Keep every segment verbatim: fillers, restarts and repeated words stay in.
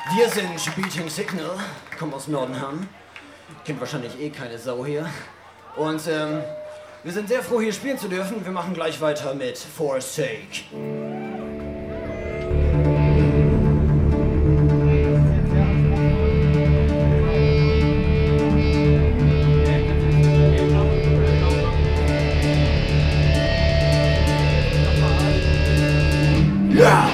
Wir sind Beating Signal, kommen aus Nordenham. Kennt wahrscheinlich eh keine Sau hier. Und ähm, wir sind sehr froh, hier spielen zu dürfen. Wir machen gleich weiter mit Forsake. Ja!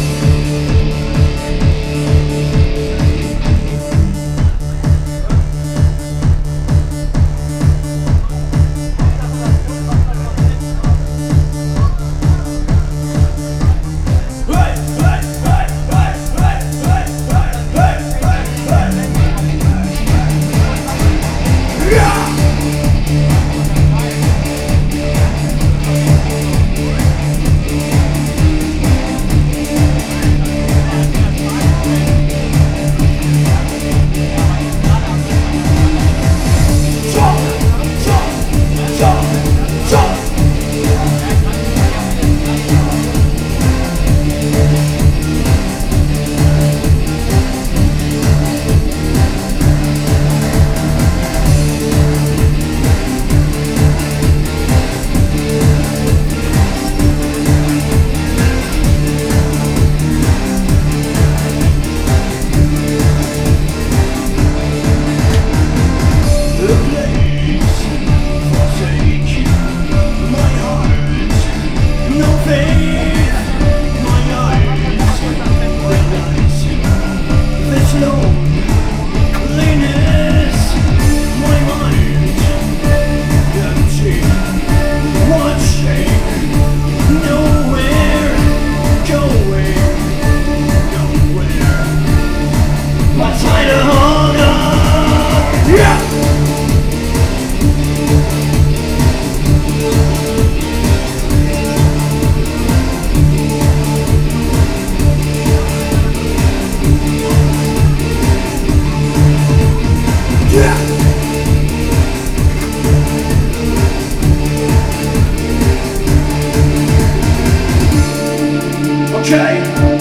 Okay.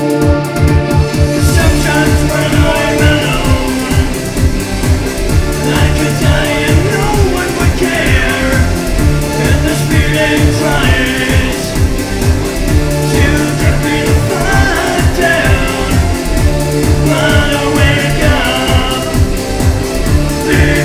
Sometimes when I'm alone, I could die and no one would care. And the feeling tries to get me to fall down. But I wake up.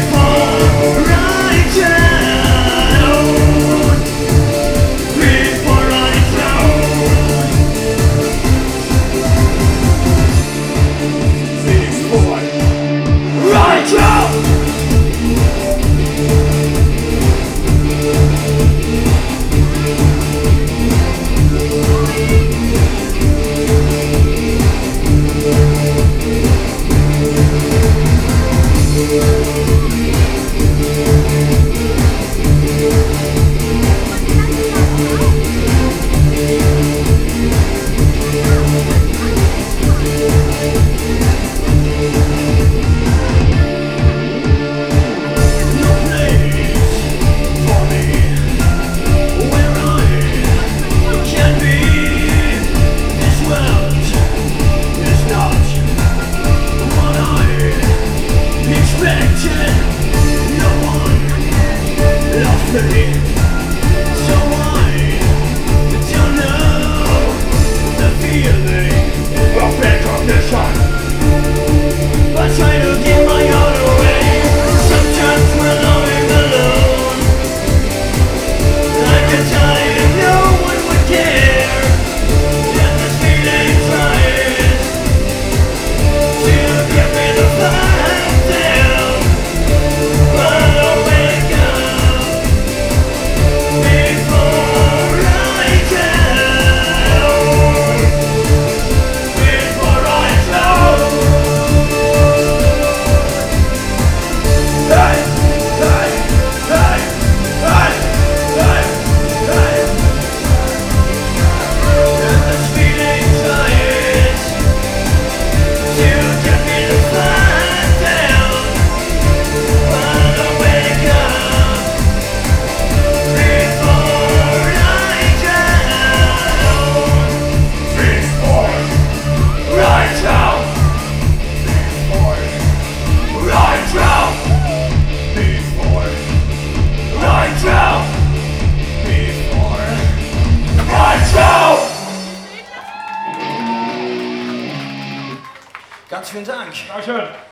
Ganz vielen Dank. Dankeschön.